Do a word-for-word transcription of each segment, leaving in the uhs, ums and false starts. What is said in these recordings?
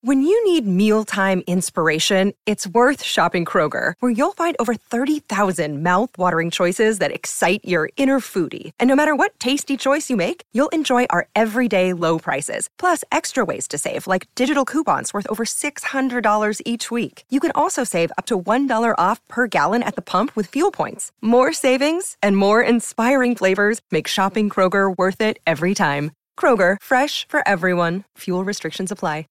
When you need mealtime inspiration, it's worth shopping Kroger, where you'll find over thirty thousand mouth-watering choices that excite your inner foodie. And no matter what tasty choice you make, you'll enjoy our everyday low prices, plus extra ways to save, like digital coupons worth over six hundred dollars each week. You can also save up to one dollar off per gallon at the pump with fuel points. More savings and more inspiring flavors make shopping Kroger worth it every time. Kroger, fresh for everyone. Fuel restrictions apply.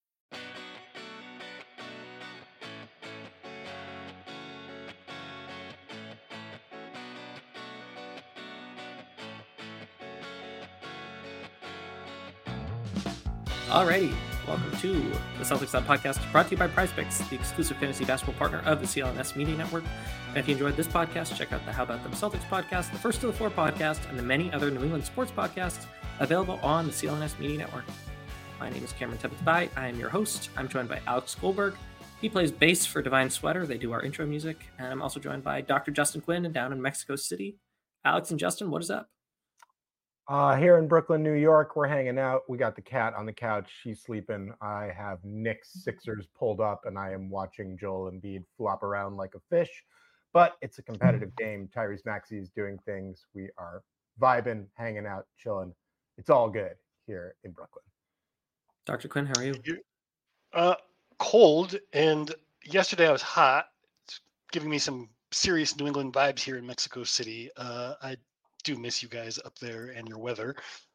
Alrighty, welcome to the Celtics Lab podcast, brought to you by PrizePicks, the exclusive fantasy basketball partner of the C L N S Media Network. And if you enjoyed this podcast, check out the How About Them Celtics podcast, the First to the Floor podcast, and the many other New England sports podcasts available on the C L N S Media Network. My name is Cameron Tebet-Bai. I am your host. I'm joined by Alex Goldberg. He plays bass for Divine Sweater. They do our intro music. And I'm also joined by Doctor Justin Quinn down in Mexico City. Alex and Justin, what is up? Uh, here in Brooklyn, New York, we're hanging out. We got the cat on the couch. She's sleeping. I have Knicks Sixers pulled up, and I am watching Joel Embiid flop around like a fish. But it's a competitive game. Tyrese Maxey is doing things. We are vibing, hanging out, chilling. It's all good here in Brooklyn. Doctor Quinn, how are you? Uh, cold, and yesterday I was hot. It's giving me some serious New England vibes here in Mexico City. Uh, I do miss you guys up there and your weather.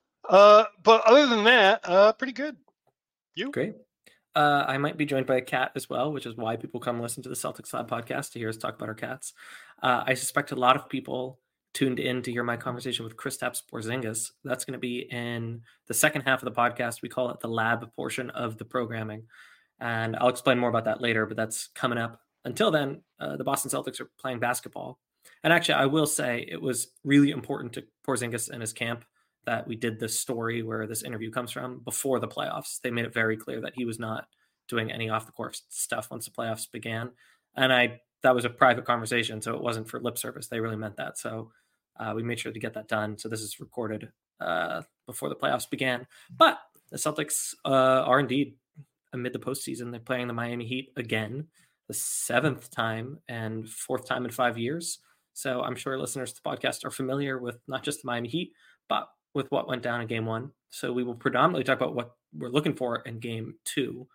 Uh, but other than that, uh, pretty good. You? Great. Uh, I might be joined by a cat as well, which is why people come listen to the Celtics Lab podcast to hear us talk about our cats. Uh, I suspect a lot of people tuned in to hear my conversation with Kristaps Porzingis. That's going to be in the second half of the podcast. We call it the lab portion of the programming. And I'll explain more about that later, but that's coming up. Until then, uh, the Boston Celtics are playing basketball. And actually, I will say it was really important to Porzingis and his camp that we did this story where this interview comes from before the playoffs. They made it very clear that he was not doing any off the court stuff once the playoffs began. And I that was a private conversation, so it wasn't for lip service. They really meant that. So uh, we made sure to get that done. So this is recorded uh, before the playoffs began. But the Celtics uh, are indeed amid the postseason. They're playing the Miami Heat again, the seventh time and fourth time in five years. So I'm sure listeners to the podcast are familiar with not just the Miami Heat, but with what went down in game one. So we will predominantly talk about what we're looking for in game two.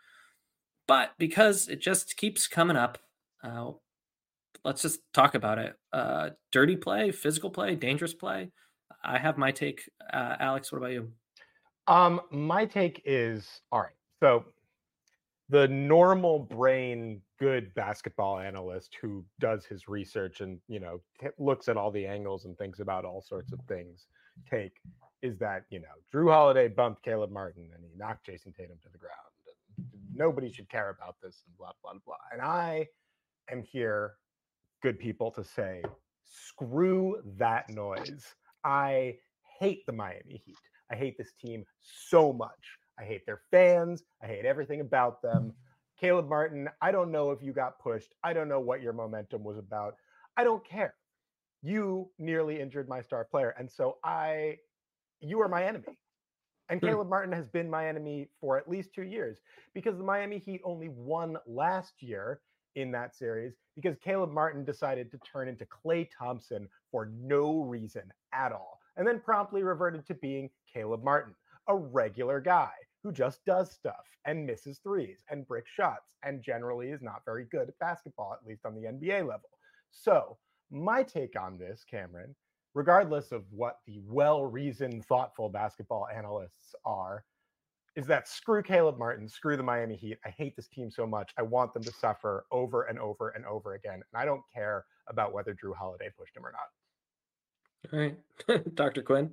But because it just keeps coming up, uh, let's just talk about it. Uh, dirty play, physical play, dangerous play. I have my take. Uh, Alex, what about you? Um, my take is, all right, so the normal brain, good basketball analyst who does his research and, you know, looks at all the angles and thinks about all sorts of things, take is that, you know, Drew Holiday bumped Caleb Martin and he knocked Jason Tatum to the ground. Nobody should care about this and blah, blah, blah. And I am here, good people, to say, screw that noise. I hate the Miami Heat. I hate this team so much. I hate their fans. I hate everything about them. Caleb Martin, I don't know if you got pushed. I don't know what your momentum was about. I don't care. You nearly injured my star player. And so I, you are my enemy. And Caleb Martin has been my enemy for at least two years because the Miami Heat only won last year in that series because Caleb Martin decided to turn into Klay Thompson for no reason at all. And then promptly reverted to being Caleb Martin, a regular guy who just does stuff and misses threes and bricks shots and generally is not very good at basketball, at least on the N B A level. So my take on this, Cameron, regardless of what the well-reasoned, thoughtful basketball analysts are, is that screw Caleb Martin, screw the Miami Heat. I hate this team so much. I want them to suffer over and over and over again. And I don't care about whether Drew Holiday pushed him or not. All right. Doctor Quinn.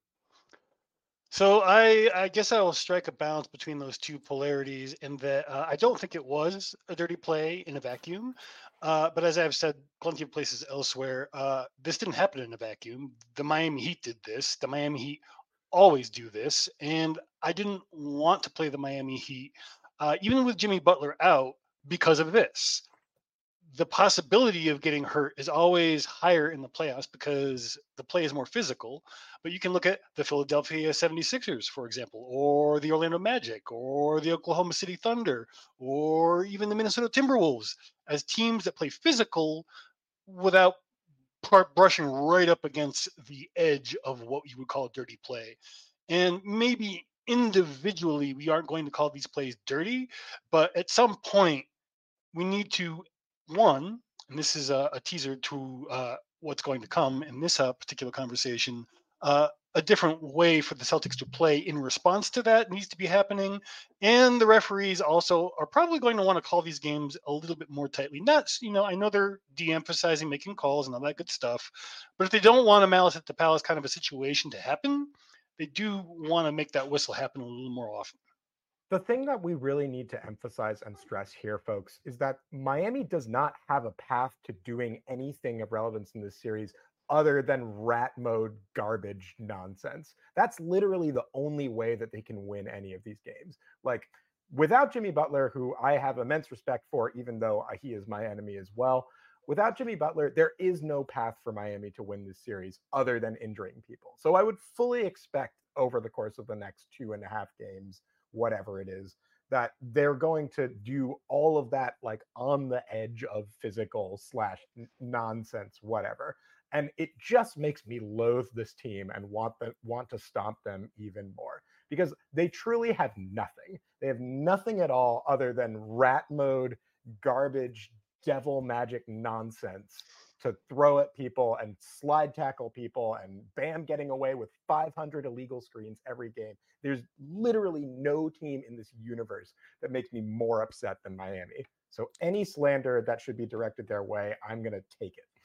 So I, I guess I will strike a balance between those two polarities in that uh, I don't think it was a dirty play in a vacuum. Uh, but as I've said plenty of places elsewhere, uh, this didn't happen in a vacuum. The Miami Heat did this. The Miami Heat always do this. And I didn't want to play the Miami Heat, uh, even with Jimmy Butler out, because of this. the possibility of getting hurt is always higher in the playoffs because the play is more physical. But you can look at the Philadelphia seventy-sixers, for example, or the Orlando Magic, or the Oklahoma City Thunder, or even the Minnesota Timberwolves as teams that play physical without part brushing right up against the edge of what you would call dirty play. And maybe individually we aren't going to call these plays dirty, but at some point we need to, one, and this is a, a teaser to uh, what's going to come in this uh, particular conversation, uh, a different way for the Celtics to play in response to that needs to be happening. And the referees also are probably going to want to call these games a little bit more tightly. Not, you know, I know they're de-emphasizing making calls and all that good stuff, but if they don't want a malice at the palace kind of a situation to happen, they do want to make that whistle happen a little more often. The thing that we really need to emphasize and stress here, folks, is that Miami does not have a path to doing anything of relevance in this series other than rat mode garbage nonsense. That's literally the only way that they can win any of these games. Like, without Jimmy Butler, who I have immense respect for, even though he is my enemy as well, without Jimmy Butler, there is no path for Miami to win this series other than injuring people. So I would fully expect over the course of the next two and a half games, whatever it is, that they're going to do all of that like on the edge of physical slash nonsense, whatever. And it just makes me loathe this team and want the, want to stomp them even more because they truly have nothing. They have nothing at all other than rat mode, garbage, devil magic nonsense to throw at people and slide tackle people and Bam getting away with five hundred illegal screens every game. There's literally no team in this universe that makes me more upset than Miami. So any slander that should be directed their way, I'm going to take it.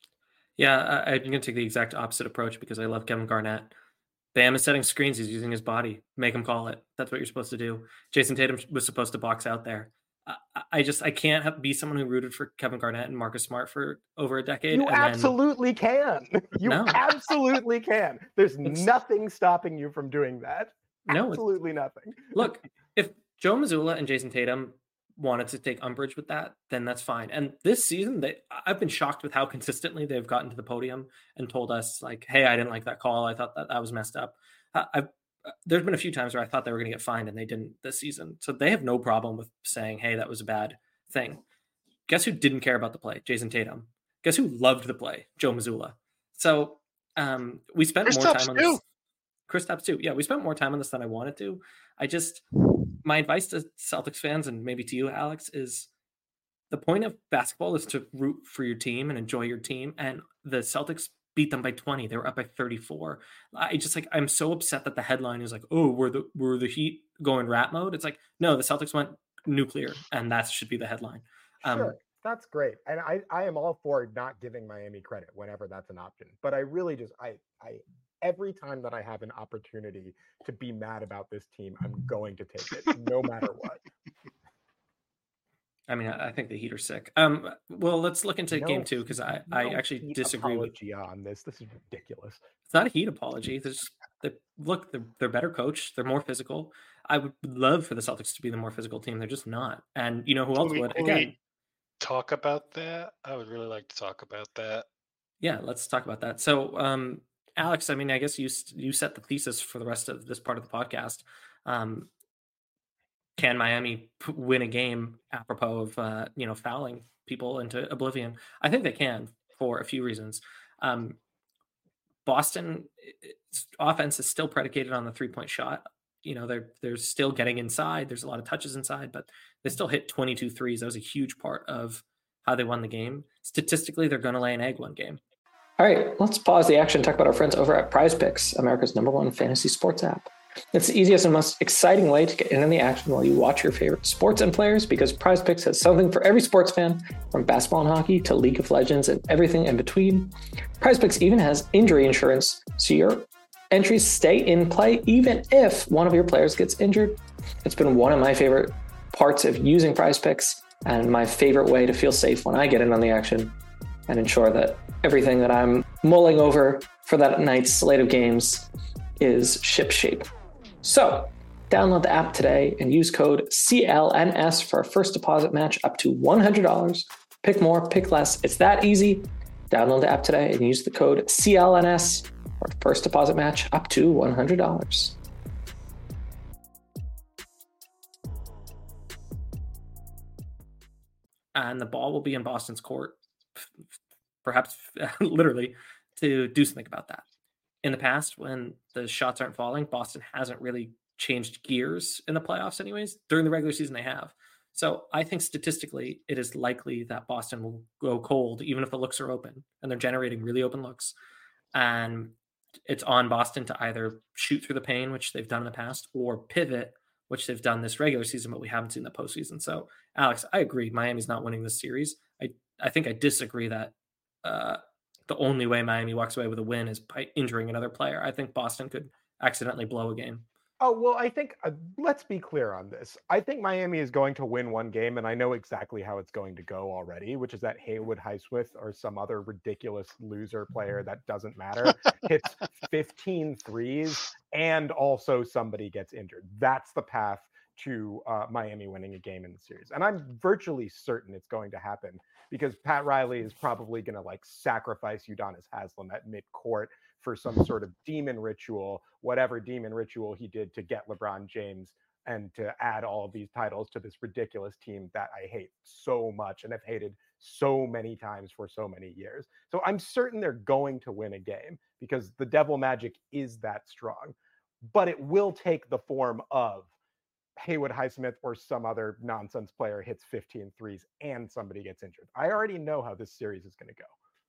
Yeah, I, I'm going to take the exact opposite approach because I love Kevin Garnett. Bam is setting screens. He's using his body. Make him call it. That's what you're supposed to do. Jason Tatum was supposed to box out there. I just I can't have, be someone who rooted for Kevin Garnett and Marcus Smart for over a decade. You and absolutely then... can. You no. absolutely can. There's it's... nothing stopping you from doing that. No, absolutely nothing. Look, if Joe Mazzulla and Jason Tatum wanted to take umbrage with that, then that's fine. And this season, they I've been shocked with how consistently they've gotten to the podium and told us like, "Hey, I didn't like that call. I thought that that was messed up." I've There's been a few times where I thought they were going to get fined and they didn't this season. So they have no problem with saying, hey, that was a bad thing. Guess who didn't care about the play? Jason Tatum. Guess who loved the play? Joe Mazzulla. So um, we spent Chris more Tubbs time on too. this. Kristaps too. Yeah, we spent more time on this than I wanted to. I just, my advice to Celtics fans and maybe to you, Alex, is the point of basketball is to root for your team and enjoy your team. And the Celtics beat them by twenty. They were up by thirty-four. I just like, I'm so upset that the headline is like, oh, were the, were the Heat going rat mode? It's like, no, the Celtics went nuclear and that should be the headline. Um, sure. That's great. And I, I am all for not giving Miami credit whenever that's an option. But I really just, I, I, every time that I have an opportunity to be mad about this team, I'm going to take it no matter what. I mean, I think the Heat are sick. Um, well, let's look into no, game two because I, no I actually Heat disagree with on this. This is ridiculous. It's not a Heat apology. There's they, look, they're, they're better coached. They're more physical. I would love for the Celtics to be the more physical team. They're just not. And you know who else can we, would? Can Again, we talk about that? I would really like to talk about that. Yeah, let's talk about that. So, um, Alex, I mean, I guess you you set the thesis for the rest of this part of the podcast. Um, Can Miami win a game apropos of uh, you know fouling people into oblivion? I think they can for a few reasons. Um, Boston offense is still predicated on the three-point shot. You know, they're they're still getting inside. There's a lot of touches inside, but they still hit twenty-two threes. That was a huge part of how they won the game. Statistically, they're going to lay an egg one game. All right, let's pause the action and talk about our friends over at Prize Picks, America's number one fantasy sports app. It's the easiest and most exciting way to get in on the action while you watch your favorite sports and players because Prize Picks has something for every sports fan, from basketball and hockey to League of Legends and everything in between. Prize Picks even has injury insurance, so your entries stay in play even if one of your players gets injured. It's been one of my favorite parts of using Prize Picks and my favorite way to feel safe when I get in on the action and ensure that everything that I'm mulling over for that night's slate of games is shipshape. So download the app today and use code C L N S for a first deposit match up to one hundred dollars. Pick more, pick less. It's that easy. Download the app today and use the code C L N S for a first deposit match up to one hundred dollars. And the ball will be in Boston's court, perhaps literally, to do something about that. In the past, when the shots aren't falling, Boston hasn't really changed gears in the playoffs anyways. During the regular season, they have. So I think statistically, it is likely that Boston will go cold, even if the looks are open, and they're generating really open looks. And it's on Boston to either shoot through the pain, which they've done in the past, or pivot, which they've done this regular season, but we haven't seen the postseason. So, Alex, I agree. Miami's not winning this series. I, I think I disagree that uh, the only way Miami walks away with a win is by injuring another player. I think Boston could accidentally blow a game. Oh, well, I think, uh, let's be clear on this. I think Miami is going to win one game, and I know exactly how it's going to go already, which is that Haywood Highsmith or some other ridiculous loser player that doesn't matter hits fifteen threes, and also somebody gets injured. That's the path to uh, Miami winning a game in the series. And I'm virtually certain it's going to happen because Pat Riley is probably going to like sacrifice Udonis Haslem at midcourt for some sort of demon ritual, whatever demon ritual he did to get LeBron James and to add all of these titles to this ridiculous team that I hate so much and have hated so many times for so many years. So I'm certain they're going to win a game because the devil magic is that strong, but it will take the form of Haywood Highsmith or some other nonsense player hits fifteen threes and somebody gets injured. I already know how this series is going to go.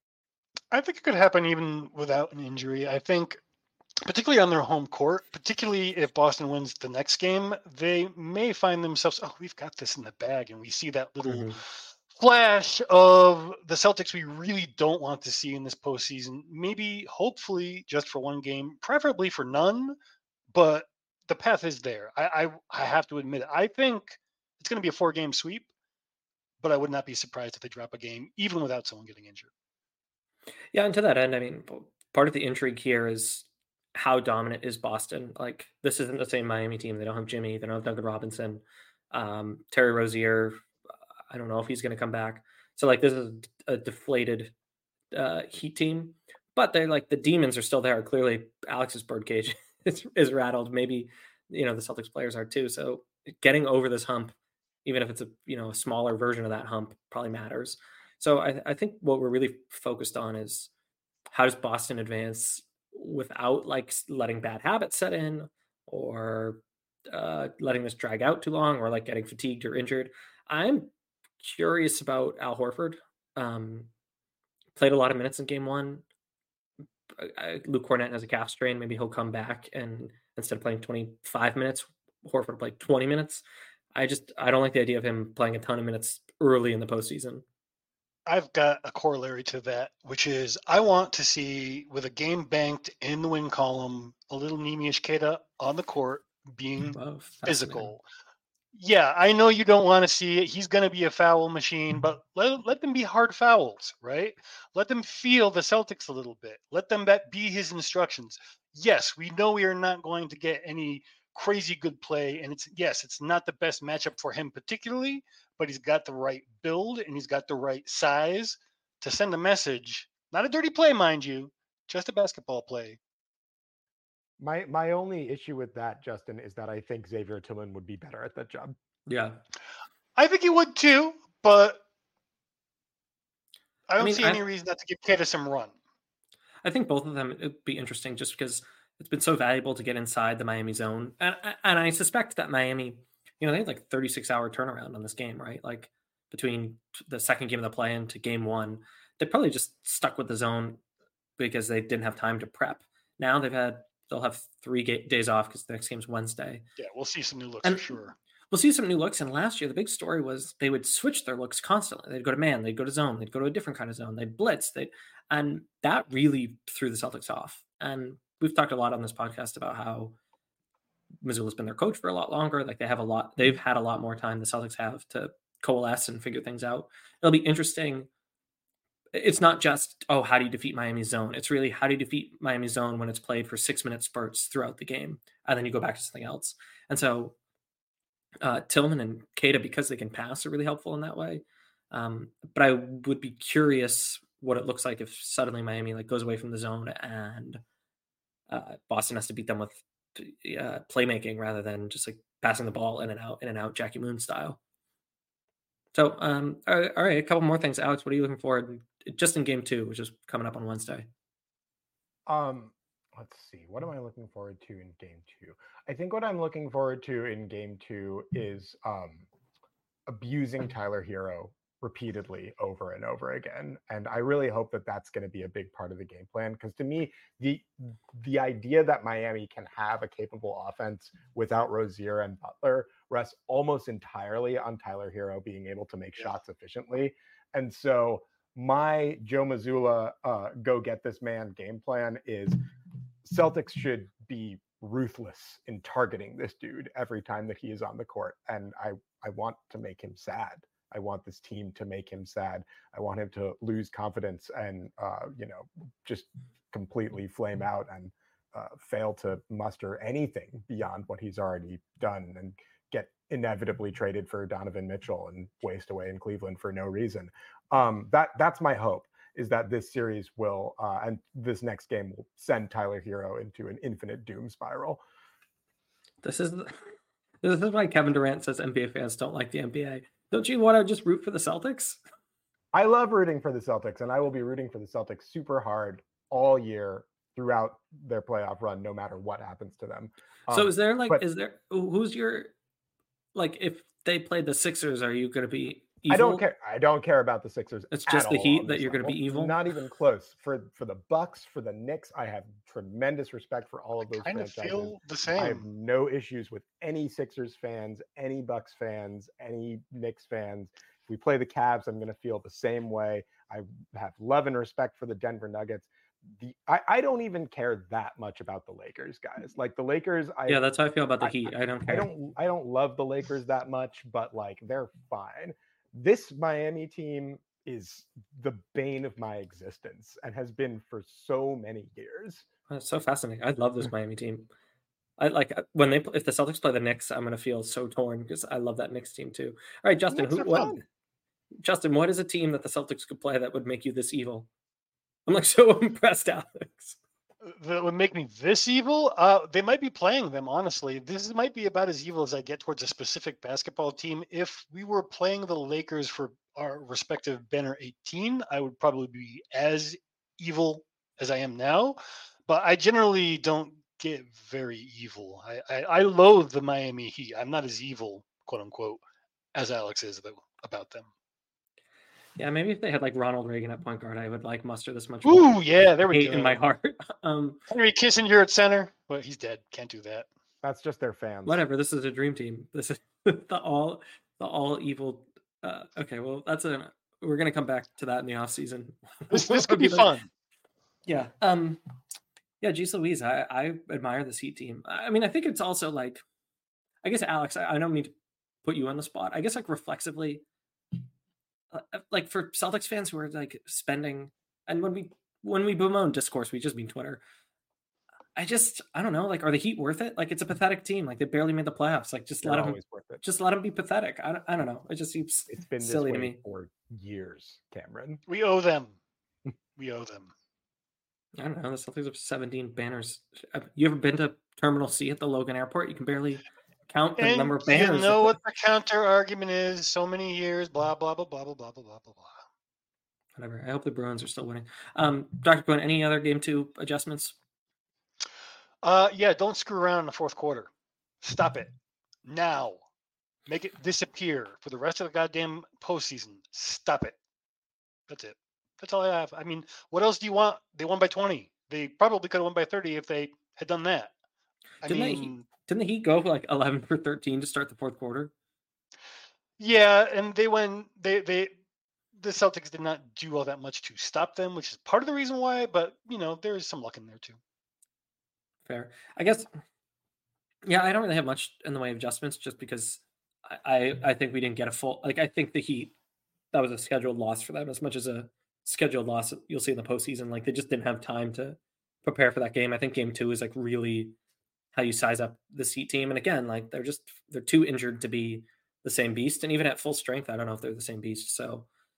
I think it could happen even without an injury. I think, particularly on their home court, particularly if Boston wins the next game, they may find themselves, oh, we've got this in the bag. And we see that little mm-hmm. flash of the Celtics we really don't want to see in this postseason. Maybe, hopefully, just for one game, preferably for none. But the path is there. I, I, I have to admit it. I think it's going to be a four-game sweep, but I would not be surprised if they drop a game, even without someone getting injured. Yeah, and to that end, I mean, part of the intrigue here is how dominant is Boston. Like, this isn't the same Miami team. They don't have Jimmy. They don't have Duncan Robinson. Um, Terry Rozier, I don't know if he's going to come back. So, like, this is a deflated uh, Heat team. But they're like, the demons are still there. Clearly, Alex's birdcage is, is rattled. Maybe, you know, the Celtics players are too. So, getting over this hump, even if it's a, you know, a smaller version of that hump, probably matters. So I, I think what we're really focused on is how does Boston advance without like letting bad habits set in or uh, letting this drag out too long or like getting fatigued or injured. I'm curious about Al Horford. Um, played a lot of minutes in game one. I, Luke Cornett has a calf strain. Maybe he'll come back and instead of playing twenty-five minutes, Horford played twenty minutes. I just, I don't like the idea of him playing a ton of minutes early in the postseason. I've got a corollary to that, which is I want to see, with a game banked in the win column, a little Neemias Queta on the court being oh, physical. Yeah, I know you don't want to see it. He's going to be a foul machine, but let, let them be hard fouls, right? Let them feel the Celtics a little bit. Let them be his instructions. Yes, we know we are not going to get any crazy good play, and it's yes, it's not the best matchup for him particularly, but he's got the right build and he's got the right size to send a message. Not a dirty play, mind you, just a basketball play. My my only issue with that, Justin, is that I think Xavier Tillman would be better at that job. Yeah. I think he would too, but I don't I mean, see any I, reason not to give Queta some run. I think both of them would be interesting just because it's been so valuable to get inside the Miami zone. And, and I suspect that Miami, you know, they had like thirty-six hour turnaround on this game, right? Like between the second game of the play-in to game one, they probably just stuck with the zone because they didn't have time to prep. Now they've had, they'll have three ga- days off because the next game's Wednesday. Yeah, we'll see some new looks and for sure. We'll see some new looks. And last year, the big story was they would switch their looks constantly. They'd go to man, they'd go to zone, they'd go to a different kind of zone, they'd blitz. They'd, and that really threw the Celtics off. And we've talked a lot on this podcast about how Mazzulla's been their coach for a lot longer. Like they have a lot, they've had a lot more time the Celtics have to coalesce and figure things out. It'll be interesting. It's not just, oh, how do you defeat Miami's zone? It's really how do you defeat Miami's zone when it's played for six minute spurts throughout the game. And then you go back to something else. And so uh, Tillman and Queta, because they can pass, are really helpful in that way. Um, but I would be curious what it looks like if suddenly Miami like goes away from the zone and uh, Boston has to beat them with uh, playmaking rather than just like passing the ball in and out, in and out, Jackie Moon style. So, um, all right, all right, a couple more things. Alex, what are you looking forward just in game two, which is coming up on Wednesday? Um, let's see. What am I looking forward to in game two? I think what I'm looking forward to in game two is um, abusing Tyler Hero repeatedly over and over again. And I really hope that that's going to be a big part of the game plan. Because to me, the the idea that Miami can have a capable offense without Rozier and Butler rests almost entirely on Tyler Hero being able to make yeah. shots efficiently. And so my Joe Mazzulla uh, go get this man game plan is Celtics should be ruthless in targeting this dude every time that he is on the court. And I, I want to make him sad. I want this team to make him sad. I want him to lose confidence and, uh, you know, just completely flame out and uh, fail to muster anything beyond what he's already done and get inevitably traded for Donovan Mitchell and waste away in Cleveland for no reason. Um, that that's my hope, is that this series will, uh, and this next game will send Tyler Hero into an infinite doom spiral. This is, this is why Kevin Durant says N B A fans don't like the N B A. Don't you want to just root for the Celtics? I love rooting for the Celtics, and I will be rooting for the Celtics super hard all year throughout their playoff run, no matter what happens to them. Um, so is there like, but, is there, who's your, like, if they played the Sixers, are you going to be evil? I don't care. I don't care about the Sixers. It's just the Heat that you're going to be evil? Not even close. For for the Bucks, for the Knicks, I have tremendous respect for all of those I kind franchises. of feel the same. I have no issues with any Sixers fans, any Bucks fans, any Knicks fans. If we play the Cavs, I'm going to feel the same way. I have love and respect for the Denver Nuggets. The I, I don't even care that much about the Lakers, guys. Like the Lakers, I yeah, that's how I feel about the Heat. I, I don't care. I don't I don't love the Lakers that much, but like they're fine. This Miami team is the bane of my existence and has been for so many years. That's so fascinating. I love this Miami team. I like when they if the Celtics play the Knicks, I'm gonna feel so torn because I love that Knicks team too. All right, Justin, who what? Fun. Justin, what is a team that the Celtics could play that would make you this evil? I'm like so impressed, Alex. That would make me this evil? Uh, they might be playing them, honestly. This might be about as evil as I get towards a specific basketball team. If we were playing the Lakers for our respective banner eighteen, I would probably be as evil as I am now. But I generally don't get very evil. I, I, I loathe the Miami Heat. I'm not as evil, quote unquote, as Alex is about them. Yeah, maybe if they had like Ronald Reagan at point guard, I would like muster this much. Ooh, yeah, there we hate go. In my heart. um, Henry Kissinger at center, but he's dead. Can't do that. That's just their fans. Whatever. This is a dream team. This is the all the all evil. Uh, okay, well, that's a. We're gonna come back to that in the off season. This this could be fun. Yeah. Um. Yeah, Jeez Louise, I I admire this Heat team. I mean, I think it's also like, I guess Alex, I, I don't mean to put you on the spot. I guess like reflexively. Uh, like for Celtics fans who are like spending, and when we when we bemoan discourse, we just mean Twitter. I just I don't know. Like, are the Heat worth it? Like, it's a pathetic team. Like, they barely made the playoffs. Like, just They're let them. Worth it. Just let them be pathetic. I don't, I don't know. It just seems it's been silly this to way me for years, Cameron. We owe them. We owe them. I don't know. The Celtics have seventeen banners. You ever been to Terminal C at the Logan Airport? You can barely count the and number of banners. You know what the counter argument is? So many years, blah blah blah blah blah blah blah blah blah. Whatever. I hope the Bruins are still winning. Um, Doctor Quinn, any other game two adjustments? Uh, yeah. Don't screw around in the fourth quarter. Stop it now. Make it disappear for the rest of the goddamn postseason. Stop it. That's it. That's all I have. I mean, what else do you want? They won by twenty. They probably could have won by thirty if they had done that. I didn't mean, they? Didn't the Heat go for like eleven for thirteen to start the fourth quarter? Yeah, and they went. They they the Celtics did not do all that much to stop them, which is part of the reason why. But you know, there is some luck in there too. Fair, I guess. Yeah, I don't really have much in the way of adjustments, just because I I, I think we didn't get a full. Like, I think the Heat, that was a scheduled loss for them as much as a scheduled loss you'll see in the postseason. Like, they just didn't have time to prepare for that game. I think game two is like really how you size up this Heat team. And again, like they're just, they're too injured to be the same beast. And even at full strength, I don't know if they're the same beast. So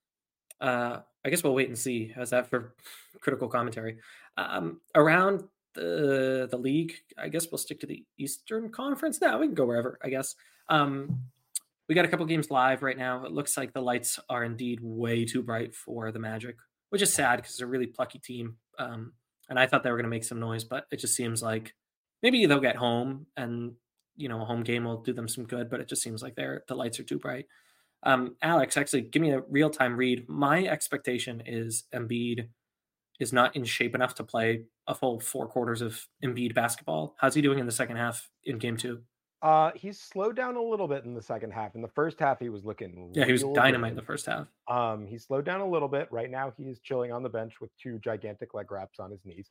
Uh, I guess we'll wait and see. How's that for critical commentary? Um, around the the league, I guess we'll stick to the Eastern Conference. Now we can go wherever, I guess. Um, we got a couple games live right now. It looks like the lights are indeed way too bright for the Magic, which is sad because it's a really plucky team. Um, and I thought they were going to make some noise, but it just seems like maybe they'll get home and you know a home game will do them some good. But it just seems like they're the lights are too bright. Um, Alex, actually, give me a real time read. My expectation is Embiid is not in shape enough to play a full four quarters of Embiid basketball. How's he doing in the second half in game two? Uh, he's slowed down a little bit in the second half. In the first half, he was looking Yeah, he was real dynamite in good. the first half. Um, he slowed down a little bit. Right now, he's chilling on the bench with two gigantic leg wraps on his knees.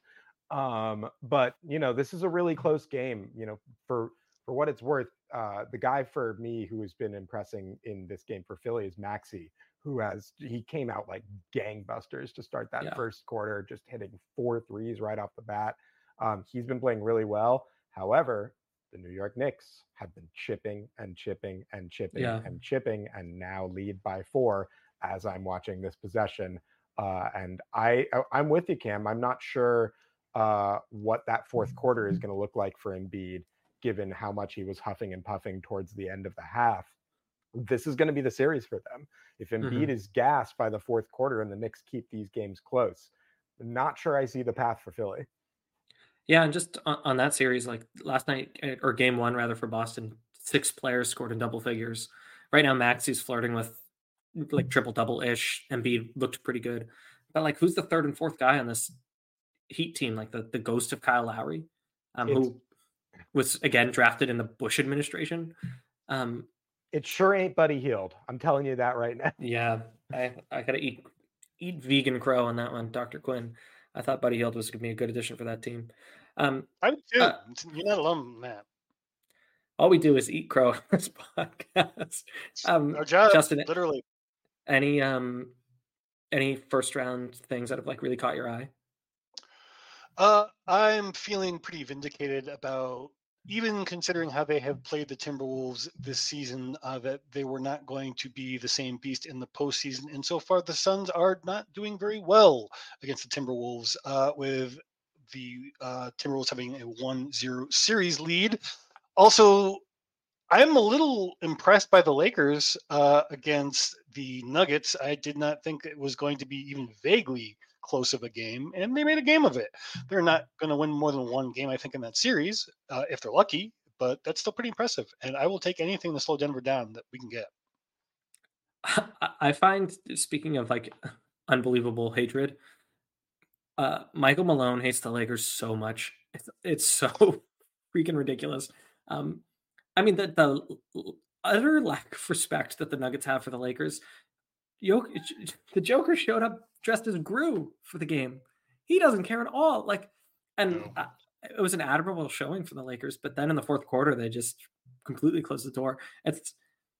Um, but you know, this is a really close game. You know, for for what it's worth, uh, the guy for me who has been impressing in this game for Philly is Maxey, who has he came out like gangbusters to start that Yeah. first quarter, just hitting four threes right off the bat. Um, he's been playing really well. However, the New York Knicks have been chipping and chipping and chipping Yeah. and chipping and now lead by four as I'm watching this possession. Uh, and I, I- I'm with you, Cam. I'm not sure uh, what that fourth quarter is going to look like for Embiid, given how much he was huffing and puffing towards the end of the half. This is going to be the series for them. If Embiid Mhm. is gassed by the fourth quarter and the Knicks keep these games close, not sure I see the path for Philly. Yeah, and just on, on that series, like last night eh, or game one rather for Boston, six players scored in double figures. Right now, Maxey's flirting with like triple double ish. Embiid looked pretty good, but like, who's the third and fourth guy on this Heat team? Like the the ghost of Kyle Lowry, um, It's who was again drafted in the Bush administration. Um, it sure ain't Buddy Hield. I'm telling you that right now. yeah, I I gotta eat eat vegan crow on that one, Doctor Quinn. I thought Buddy Hield was gonna be a good addition for that team. Um, I would too. uh, You're not alone, Matt. all we do is eat crow on this podcast. Um, Our job, Justin, literally. any um any first round things that have like really caught your eye? Uh, I'm feeling pretty vindicated about, even considering how they have played the Timberwolves this season, uh, that they were not going to be the same beast in the postseason. And so far, the Suns are not doing very well against the Timberwolves, uh, with the uh, Timberwolves having a one zero series lead. Also, I'm a little impressed by the Lakers uh, against the Nuggets. I did not think it was going to be even vaguely close of a game, and they made a game of it. They're not going to win more than one game, I think, in that series, uh, if they're lucky, but that's still pretty impressive. And I will take anything to slow Denver down that we can get. I I find, speaking of like unbelievable hatred, uh, Michael Malone hates the Lakers so much. It's, it's so freaking ridiculous. Um, I mean, the, the utter lack of respect that the Nuggets have for the Lakers. Jokic, the Joker showed up dressed as Gru for the game. He doesn't care at all. Like, and No. uh, it was an admirable showing for the Lakers. But then in the fourth quarter, they just completely closed the door. It's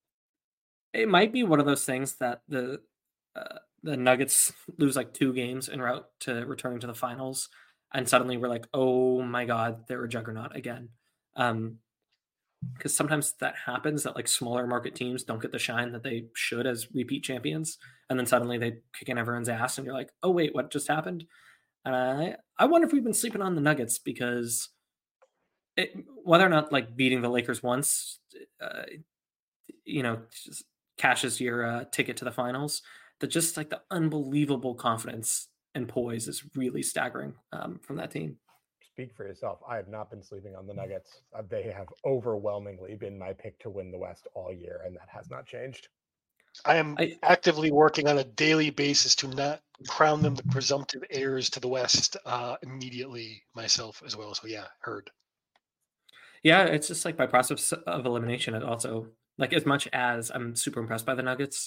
it might be one of those things that the uh, the Nuggets lose like two games en route to returning to the finals, and suddenly we're like, oh my god, they're a juggernaut again. Um, because sometimes that happens that like smaller market teams don't get the shine that they should as repeat champions, and then suddenly they kick in everyone's ass, and you're like, oh wait, what just happened? And I I wonder if we've been sleeping on the Nuggets because it, whether or not like beating the Lakers once, uh, you know, just cashes your uh, ticket to the finals. That just like the unbelievable confidence and poise is really staggering um, from that team. Speak for yourself. I have not been sleeping on the Nuggets. Uh, they have overwhelmingly been my pick to win the West all year, and that has not changed. I am I- actively working on a daily basis to not crown them the presumptive heirs to the West uh, immediately myself as well. So yeah, heard. Yeah, it's just like by process of elimination. It also like as much as I'm super impressed by the Nuggets,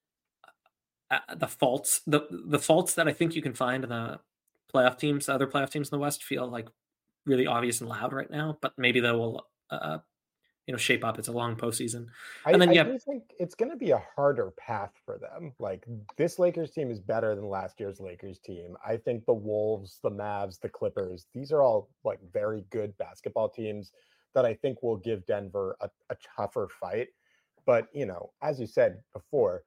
uh, the faults the the faults that I think you can find in the playoff teams, the other playoff teams in the West, feel like really obvious and loud right now. But maybe they will, uh, you know, shape up. It's a long postseason, I, and then I yeah, do think it's going to be a harder path for them. Like this Lakers team is better than last year's Lakers team. I think the Wolves, the Mavs, the Clippers, these are all like very good basketball teams that I think will give Denver a, a tougher fight. But, you know, as you said before,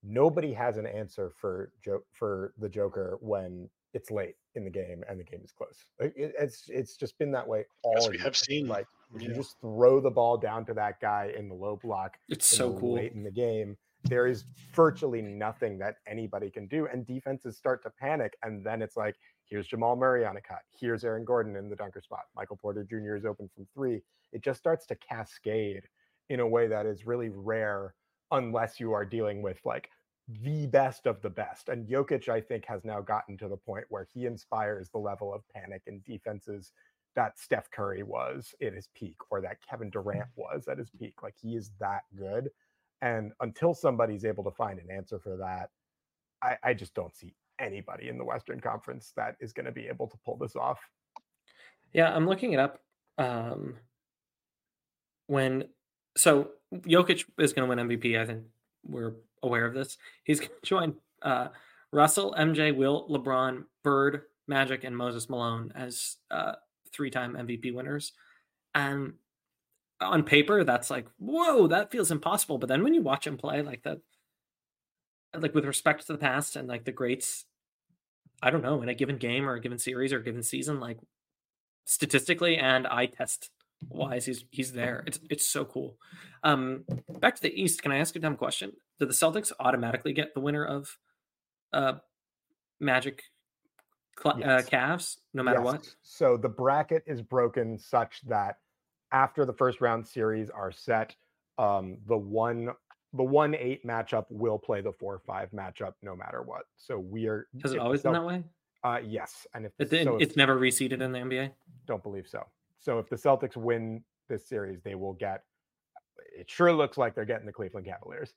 nobody has an answer for jo- for the Joker when it's late in the game and the game is close. Like, it, it's it's just been that way all As we year. have seen. Like if Yeah. you just throw the ball down to that guy in the low block, It's in so the cool. late in the game, there is virtually nothing that anybody can do, and defenses start to panic. And then it's like, here's Jamal Murray on a cut, here's Aaron Gordon in the dunker spot, Michael Porter Junior is open from three. It just starts to cascade in a way that is really rare unless you are dealing with like the best of the best. And Jokic, I think, has now gotten to the point where he inspires the level of panic in defenses that Steph Curry was at his peak, or that Kevin Durant was at his peak. Like, he is that good. And until somebody's able to find an answer for that, I, I just don't see anybody in the Western Conference that is going to be able to pull this off. Yeah, I'm looking it up. Um, when so Jokic is going to win M V P. I think we're aware of this. He's going to join uh, Russell, M J, Will, LeBron, Bird, Magic, and Moses Malone as uh, three-time M V P winners. And on paper, that's like, whoa, that feels impossible. But then when you watch him play, like that, like with respect to the past and like the greats, I don't know, in a given game or a given series or a given season, like statistically and eye test wise, he's he's there. It's it's so cool. Um, back to the East. Can I ask a dumb question? Do the Celtics automatically get the winner of uh, Magic Cl- Yes. uh, Cavs, no matter Yes. what? So the bracket is broken such that after the first round series are set, um, the one the one eight matchup will play the four five matchup no matter what. So we are. Has it if the always been Celt- that way? Uh, yes, and if It, the, it- so if- it's never reseeded in the N B A. don't believe so. So if the Celtics win this series, they will get. It sure looks like they're getting the Cleveland Cavaliers.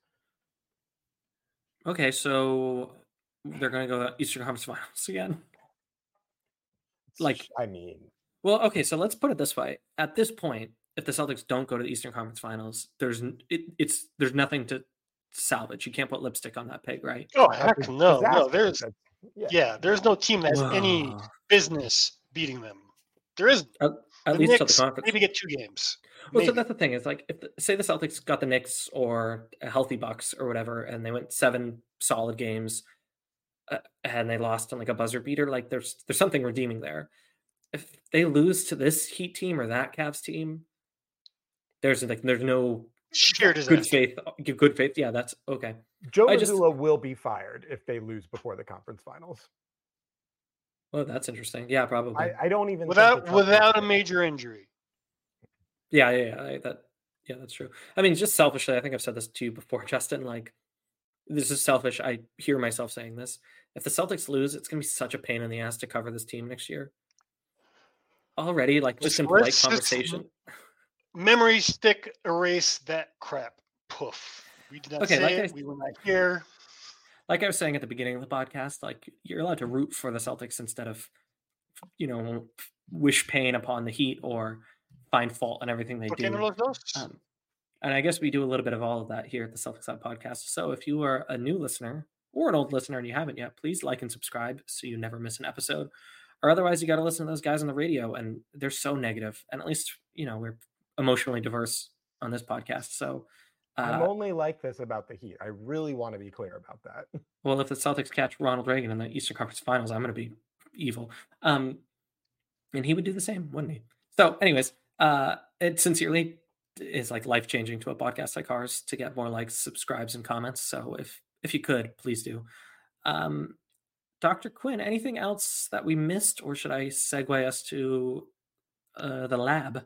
Okay, so they're going to go to the Eastern Conference Finals again. Like, I mean, well, okay, so let's put it this way. At this point, if the Celtics don't go to the Eastern Conference Finals, there's n- it, it's there's nothing to salvage. You can't put lipstick on that pig, right? Oh that's heck a no, no. disaster. There's That's- yeah. yeah, there's no team that has any Whoa. business beating them. There isn't. At, at The least till the Knicks conference. maybe get two games. Well, so Maybe. that's the thing is like if the, say the Celtics got the Knicks or a healthy Bucks or whatever, and they went seven solid games, uh, and they lost on like a buzzer beater, like there's there's something redeeming there. If they lose to this Heat team or that Cavs team, there's like there's no Sheer disaster. good faith. Good faith, yeah, that's okay. Joe I just- Mazzulla will be fired if they lose before the conference finals. Well, that's interesting. Yeah, probably. I, I don't even think Without the Celtics- without a major injury. Yeah, yeah, yeah. I, that, yeah, that's true. I mean, just selfishly, I think I've said this to you before, Justin. Like, this is selfish. I hear myself saying this. If the Celtics lose, it's going to be such a pain in the ass to cover this team next year. Already, like, just in Let's- polite let's just- conversation. Memory stick erase that crap. Poof. We did not Okay, say like it. I- We were not here. Like I was saying at the beginning of the podcast, like, you're allowed to root for the Celtics instead of, you know, wish pain upon the Heat or find fault in everything they ¿Por do. qué no los dos? Um, and I guess we do a little bit of all of that here at the Celtics Side Podcast. So if you are a new listener or an old listener and you haven't yet, please like and subscribe so you never miss an episode. Or otherwise, you got to listen to those guys on the radio, and they're so negative. And at least, you know, we're emotionally diverse on this podcast. So, I'm uh, only like this about the Heat. I really want to be clear about that. well, if the Celtics catch Ronald Reagan in the Eastern Conference Finals, I'm going to be evil. Um, and he would do the same, wouldn't he? So, anyways, uh, it sincerely is like life changing to a podcast like ours to get more likes, subscribes, and comments. So, if if you could, please do. Um, Doctor Quinn, anything else that we missed, or should I segue us to uh, the lab?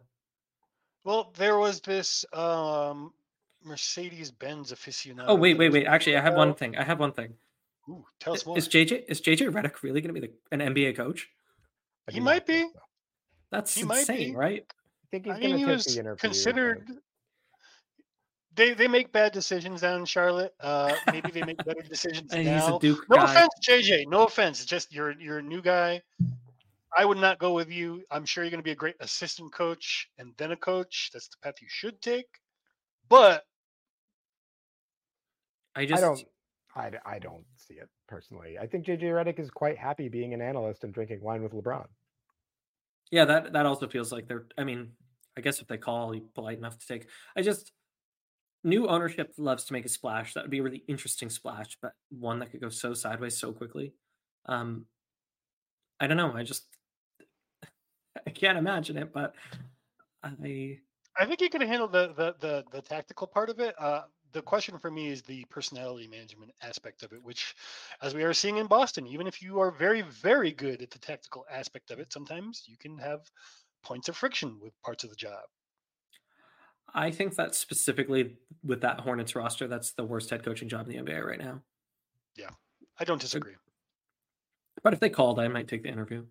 Well, there was this um, Mercedes-Benz aficionado. Oh, wait, that wait, was wait. Actually, I have one about- thing. I have one thing. Ooh, tell us more. Is J J is J J Redick really going to be the, an N B A coach? I He do might not think be. so. That's He might insane, be. right? I think he's I going mean, to he take was the interview. considered. They they make bad decisions down in Charlotte. Uh, maybe they make better decisions And now. he's a Duke No guy. offense, J J. No offense. It's just you're you're a new guy. I would not go with you. I'm sure you're going to be a great assistant coach and then a coach. That's the path you should take. But I just I don't. I, I don't see it personally. I think J J Redick is quite happy being an analyst and drinking wine with LeBron. yeah, that that also feels like they're. I mean, I guess if they call, you polite enough to take. I just new ownership loves to make a splash. That would be a really interesting splash, but one that could go so sideways so quickly. Um, I don't know. I just I can't imagine it, but I I think he can handle the the the, the tactical part of it. Uh, the question for me is the personality management aspect of it, which, as we are seeing in Boston, even if you are very, very good at the tactical aspect of it, sometimes you can have points of friction with parts of the job. I think that specifically with that Hornets roster, that's the worst head coaching job in the N B A right now. Yeah, I don't disagree. But if they called, I might take the interview.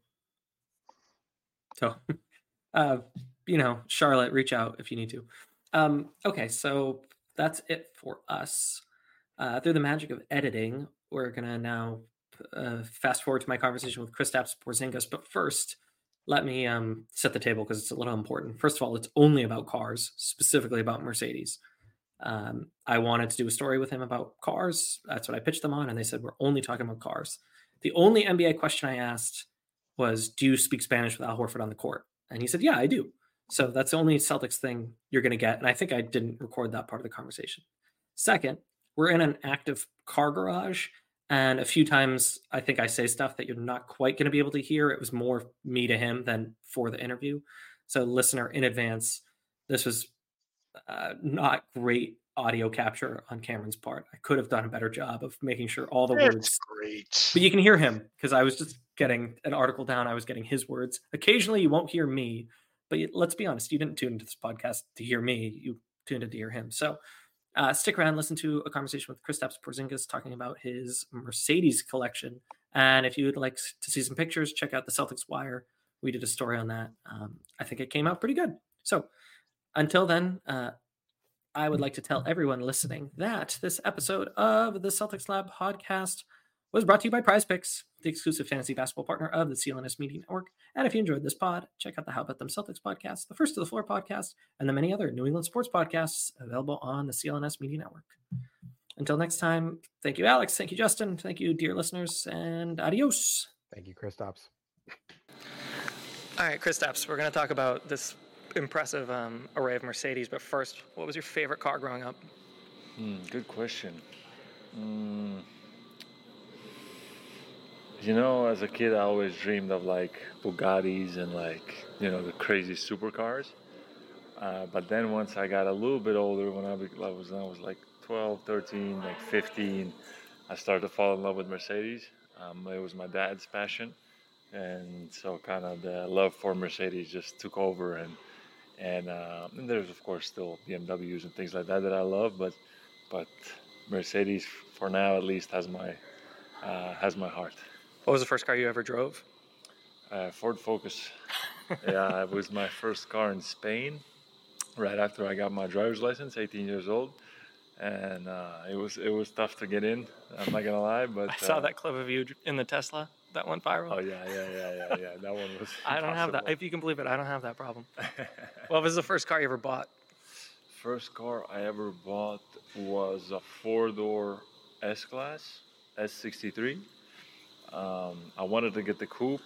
So, uh, you know, Charlotte, reach out if you need to. Um, okay, so that's it for us. Uh, through the magic of editing, we're going to now uh, fast forward to my conversation with Kristaps Porzingis. But first, let me um, set the table because it's a little important. First of all, it's only about cars, specifically about Mercedes. Um, I wanted to do a story with him about cars. That's what I pitched them on, and they said, we're only talking about cars. The only N B A question I asked was, do you speak Spanish with Al Horford on the court? And he said, yeah, I do. So that's the only Celtics thing you're going to get. And I think I didn't record that part of the conversation. Second, we're in an active car garage. And a few times I think I say stuff that you're not quite going to be able to hear. It was more me to him than for the interview. So listener, in advance, this was uh, not great audio capture on Cameron's part. I could have done a better job of making sure all the It's words. great. But you can hear him because I was just getting an article down. I was getting his words. Occasionally you won't hear me, but let's be honest, you didn't tune into this podcast to hear me. You tuned in to hear him. So uh, stick around, listen to a conversation with Kristaps Porzingis talking about his Mercedes collection. And if you would like to see some pictures, check out the Celtics Wire. We did a story on that. Um, I think it came out pretty good. So until then, uh, I would like to tell everyone listening that this episode of the Celtics Lab podcast was brought to you by Prize Picks, the exclusive fantasy basketball partner of the C L N S Media Network. And if you enjoyed this pod, check out the How About Them Celtics podcast, the First to the Floor podcast, and the many other New England sports podcasts available on the C L N S Media Network. Until next time, thank you, Alex. Thank you, Justin. Thank you, dear listeners, and adios. Thank you, Kristaps. All right, Kristaps, we're going to talk about this impressive um, array of Mercedes, but first, what was your favorite car growing up? Mm, good question. Mm, you know, as a kid, I always dreamed of like Bugattis and like, you know, the crazy supercars. Uh, but then once I got a little bit older, when I was, I was like twelve, thirteen, like fifteen, I started to fall in love with Mercedes. Um, it was my dad's passion. And so kind of the love for Mercedes just took over. And And, uh, and there's, of course, still B M Ws and things like that that I love. But but Mercedes, for now at least, has my uh, has my heart. What was the first car you ever drove? Uh, Ford Focus. Yeah, it was my first car in Spain right after I got my driver's license, eighteen years old. And uh, it was it was tough to get in, I'm not going to lie. But I saw uh, that clip of you in the Tesla that went viral. Oh, yeah, yeah, yeah, yeah, yeah. That one was I don't have that. impossible. If you can believe it, I don't have that problem. What was the first car you ever bought? First car I ever bought was a four-door S-Class, S sixty-three. Um, I wanted to get the coupe,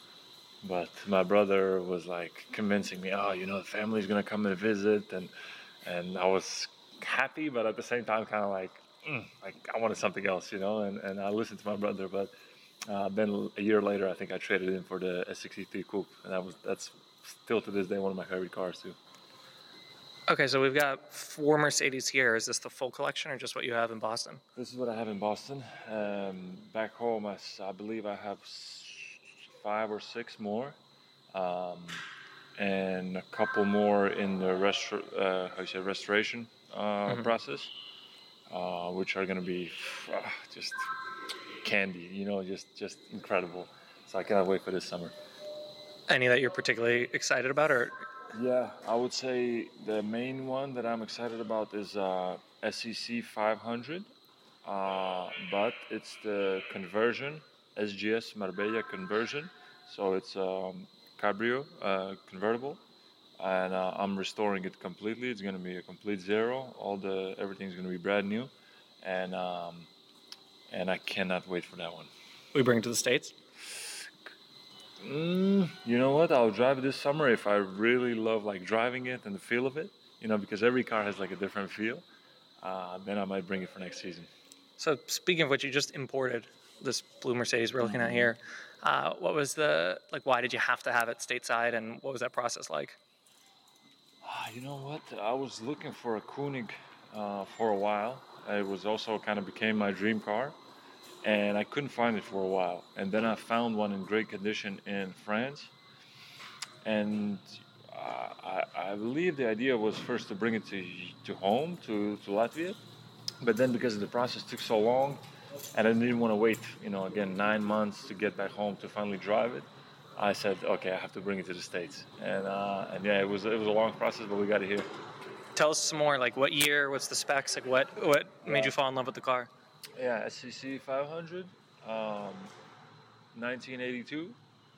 but my brother was like convincing me, oh, you know, the family's going to come and visit. And and I was happy, but at the same time kind of like, mm, like I wanted something else, you know, and, and I listened to my brother. But uh, then a year later, I think I traded in for the S sixty-three coupe. And that was that's still to this day one of my favorite cars too. Okay, so we've got four Mercedes here. Is this the full collection or just what you have in Boston? This is what I have in Boston. Um, back home, I, s- I believe I have s- five or six more, um, and a couple more in the restor- uh, how you say restoration uh, Mhm. process, uh, which are going to be uh, just candy. You know, just just incredible. So I cannot wait for this summer. Any that you're particularly excited about, or Yeah, I would say the main one that I'm excited about is uh, S E C five hundred, uh, but it's the conversion, S G S Marbella conversion. So it's um, Cabrio uh, convertible, and uh, I'm restoring it completely. It's going to be a complete zero. All the everything's going to be brand new, and um, and I cannot wait for that one. we bring it to the States? Mm, you know what? I'll drive it this summer if I really love like driving it and the feel of it. You know, because every car has like a different feel. uh, then I might bring it for next season. So speaking of which, you just imported this blue Mercedes we're looking at here. Uh, what was the, like, why did you have to have it stateside, and what was that process like? Uh, you know what? I was looking for a Koenig uh, for a while. It was also kind of became my dream car, and I couldn't find it for a while. And then I found one in great condition in France. And uh, I, I believe the idea was first to bring it to to home, to, to Latvia. But then because the process took so long, and I didn't want to wait, you know, again, nine months to get back home to finally drive it, I said, okay, I have to bring it to the States. And uh, and yeah, it was it was a long process, but we got it here. Tell us some more, like what year, what's the specs, like what, what made you fall in love with the car? Yeah, S C C five hundred, um, nineteen eighty-two.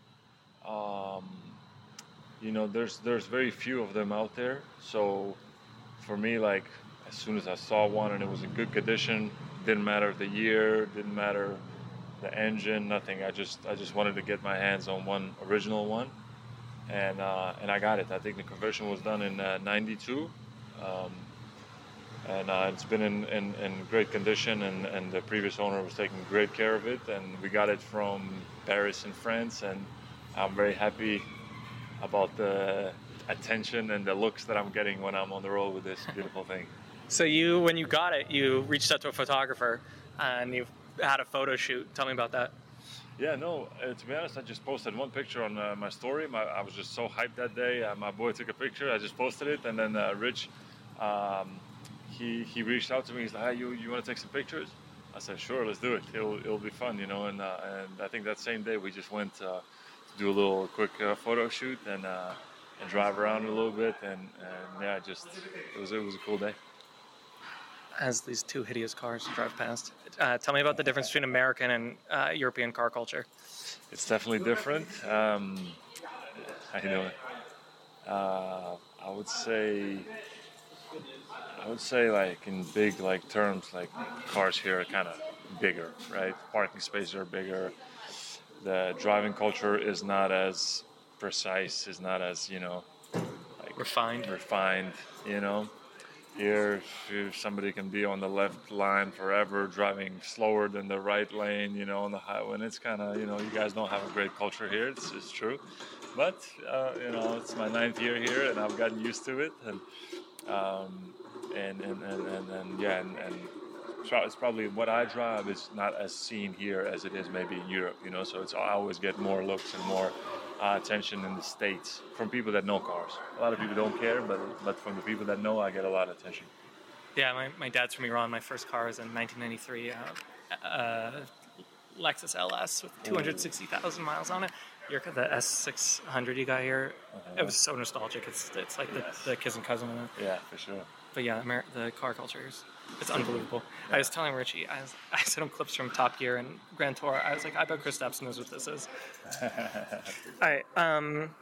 Um, you know, there's there's very few of them out there. So for me, like, as soon as I saw one and it was in good condition, didn't matter the year, didn't matter the engine, nothing. I just I just wanted to get my hands on one original one, and uh, and I got it. I think the conversion was done in uh, ninety-two, um, and uh, it's been in, in, in great condition, and, and the previous owner was taking great care of it, and we got it from Paris in France, and I'm very happy about the attention and the looks that I'm getting when I'm on the road with this beautiful thing. So you, when you got it, you reached out to a photographer and you had a photo shoot. Tell me about that. Yeah, no, uh, to be honest, I just posted one picture on uh, my story. My, I was just so hyped that day. Uh, my boy took a picture. I just posted it. And then uh, Rich, um, he he reached out to me. He's like, hey, you, you want to take some pictures? I said, sure, let's do it. It'll, it'll be fun, you know. And uh, and I think that same day we just went uh, to do a little quick uh, photo shoot and uh, and drive around a little bit. And, and yeah, just it was it was a cool day. As these two hideous cars drive past, uh, tell me about the difference between American and uh, European car culture. It's definitely different. Um, I know. Uh, I would say, I would say, like in big like terms, like cars here are kind of bigger, right? Parking spaces are bigger. The driving culture is not as precise, is not as you know, like refined. Refined, you know. Here, if somebody can be on the left line forever, driving slower than the right lane, you know, on the highway, and it's kind of, you know, you guys don't have a great culture here. It's, it's true, but uh, you know, it's my ninth year here, and I've gotten used to it, and um, and, and, and, and and yeah, and, and it's probably what I drive is not as seen here as it is maybe in Europe, you know. So it's I always get more looks and more Uh, attention in the States from people that know cars. A lot of people don't care, but but from the people that know, I get a lot of attention. Yeah, my, my dad's from Iran. My first car was in nineteen ninety-three, uh, uh, Lexus L S with two hundred sixty thousand miles on it. You're the S six hundred you got here. Uh-huh. It was so nostalgic. It's it's like the, the kissing cousin of it. Yeah, for sure. But yeah, Amer- the car culture is it's unbelievable. Yeah. I was telling Richie, I, was, I sent him clips from Top Gear and Grand Tour. I was like, I bet Kristaps knows what this is. All right. Um,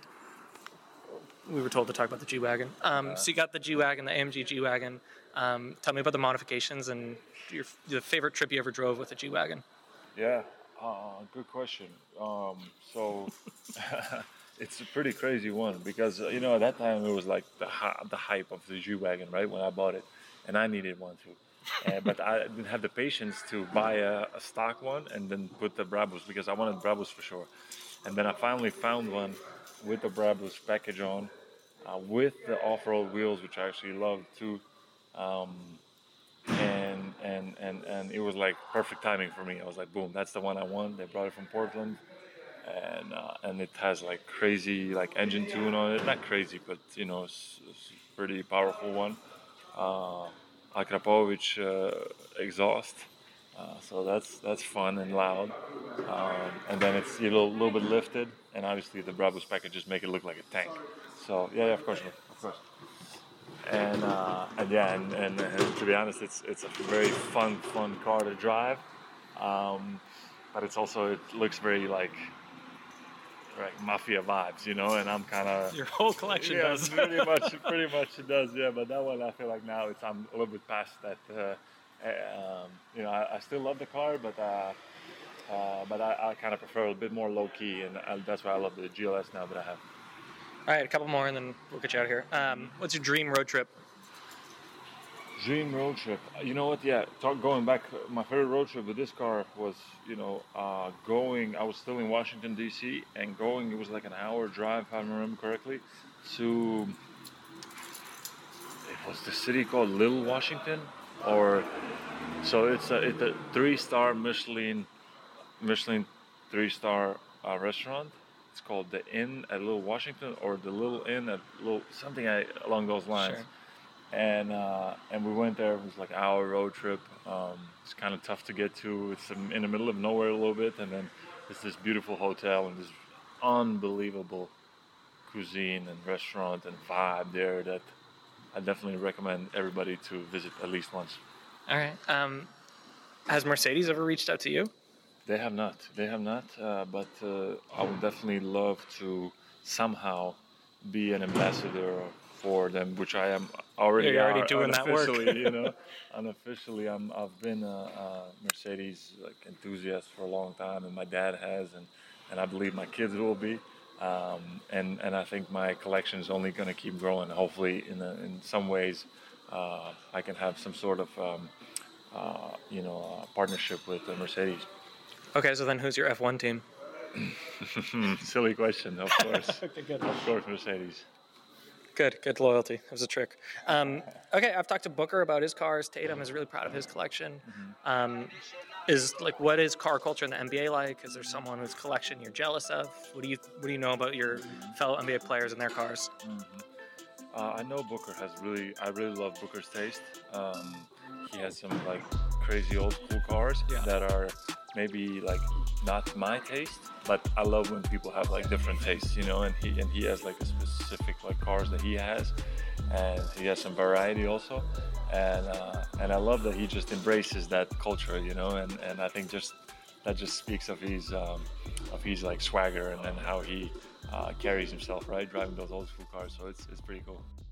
we were told to talk about the G-Wagon. Um, uh, so you got the G-Wagon, the A M G G-Wagon. Um, tell me about the modifications and your the favorite trip you ever drove with a G-Wagon. Yeah, uh, good question. Um, so it's a pretty crazy one because, you know, at that time it was like the the hype of the G-Wagon, right, when I bought it. And I needed one too. Uh, but I didn't have the patience to buy a, a stock one and then put the Brabus because I wanted Brabus for sure. And then I finally found one with the Brabus package on, uh, with the off-road wheels, which I actually loved too. Um, and, and, and, and it was like perfect timing for me. I was like, boom, that's the one I want. They brought it from Portland. And uh, and it has like crazy like engine tune on it. Not crazy, but you know, it's, it's a pretty powerful one. Uh, Akrapovic uh, exhaust, uh, so that's that's fun and loud, um, and then it's a little, little bit lifted, and obviously the Brabus packages make it look like a tank. So yeah, yeah of course, of course. And uh, and yeah, and, and, and to be honest, it's it's a very fun fun car to drive, um, but it's also it looks very like. Right, mafia vibes, you know, and I'm kind of your whole collection yeah, does. pretty much, pretty much it does, yeah. But that one, I feel like now it's I'm a little bit past that. Uh, um, you know, I, I still love the car, but uh, uh, but I, I kind of prefer a bit more low key, and I, that's why I love the G L S now that I have. All right, a couple more, and then we'll get you out of here. Um, what's your dream road trip? Dream road trip. You know what? Yeah, talk, going back, my favorite road trip with this car was, you know, uh, going. I was still in Washington D C and going. It was like an hour drive, if I remember correctly, to. It was the city called Little Washington, or so it's a it's a three-star Michelin, Michelin three-star uh, restaurant. It's called the Inn at Little Washington, or the Little Inn at Little something I, along those lines. Sure. And uh, and we went there. It was like an hour road trip. Um, it's kind of tough to get to. It's in the middle of nowhere a little bit, and then it's this beautiful hotel and this unbelievable cuisine and restaurant and vibe there that I definitely recommend everybody to visit at least once. All right. Um, has Mercedes ever reached out to you? They have not. They have not. Uh, but uh, I would definitely love to somehow be an ambassador for them, which I am already. You're already are, doing that work. Unofficially, you know, unofficially, I'm. I've been a, a Mercedes like enthusiast for a long time, and my dad has, and, and I believe my kids will be. Um, and and I think my collection is only going to keep growing. Hopefully, in a, in some ways, uh, I can have some sort of um, uh, you know uh, partnership with uh, Mercedes. Okay, so then who's your F one team? Silly question, of course. Okay, good. Of course, Mercedes. Good, good loyalty. That was a trick. Um, okay, I've talked to Booker about his cars. Tatum is really proud of his collection. Mm-hmm. Um, is like, what is car culture in the N B A like? Is there someone whose collection you're jealous of? What do you What do you know about your fellow N B A players and their cars? Mm-hmm. Uh, I know Booker has really. I really love Booker's taste. Um, he has some like crazy old school cars yeah. that are maybe like not my taste, but I love when people have like different tastes, you know. And he and he has like a specific like cars that he has, and he has some variety also. And uh, and I love that he just embraces that culture, you know. And, and I think just that just speaks of his um, of his like swagger and, and how he uh, carries himself, right, driving those old school cars. So it's it's pretty cool.